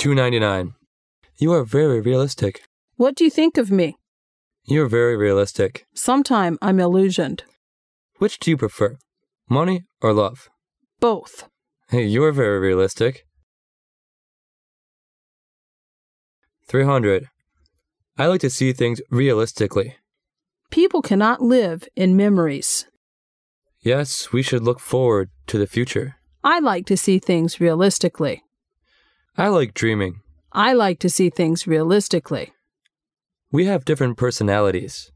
$2.99. You are very realistic. What do you think of me? You're very realistic. Sometime I'm illusioned. Which do you prefer, money or love? Both. Hey, you are very realistic. 300. I like to see things realistically. People cannot live in memories. Yes, we should look forward to the future. I like to see things realistically. I like dreaming. I like to see things realistically. We have different personalities.